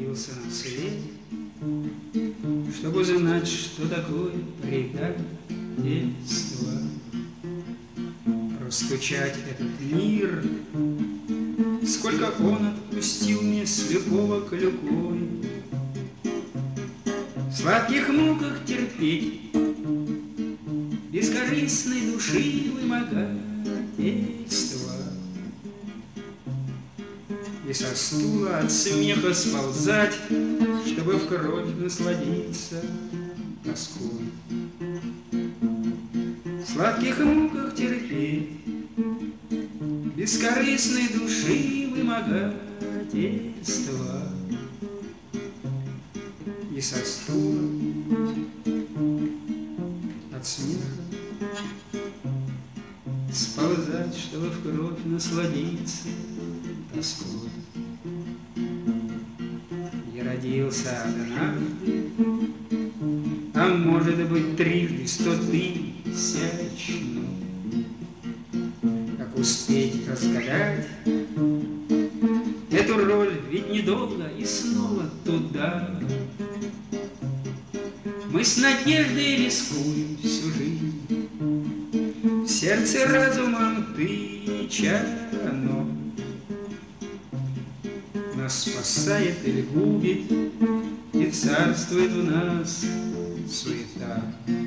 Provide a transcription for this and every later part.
появился на свет, чтобы узнать, что такое предательство. Растучать этот мир, сколько он отпустил мне слепого клюкой. В сладких муках терпеть, бескорыстной души вымогательства. И со стула от смеха сползать, чтобы в кровь насладиться тоской. В сладких муках терпеть, бескорыстной души вымогательства. И со стула от смеха сползать, чтобы в кровь насладиться тоской. Я родился однажды, а может быть трижды 100-тысячно. Как успеть разгадать эту роль, ведь недолго и снова туда. Мы с надеждой рискуем всю жизнь, в сердце разумом тыча оно. Нас спасает или губит, и царствует в нас суета.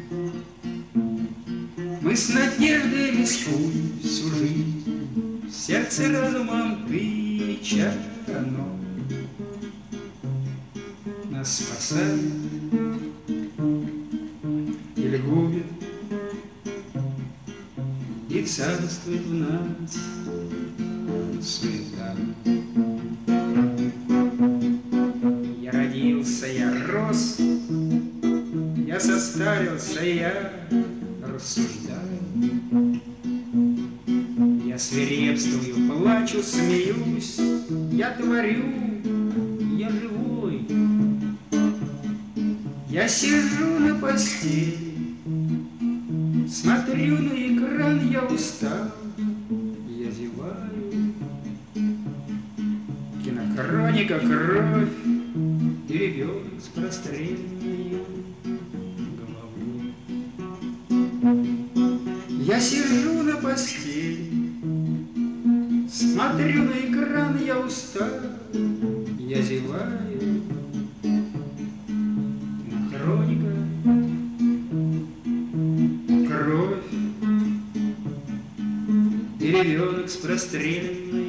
Мы с надеждой рискуем всю жизнь, в сердце разумом тыча оно. Нас спасает или губит, и царствует в нас суета. Я родился, я рос, я состарился, я рассуждаю. Я свирепствую, плачу, смеюсь, я творю, я живой. Я сижу на постели, смотрю на экран, я устал, я зеваю. Кинохроника, кровь и ребенок с простреленной головой. Я сижу на постели, смотрю на экран, я устал, я зеваю. Кинохроника, кровь и ребенок с простреленной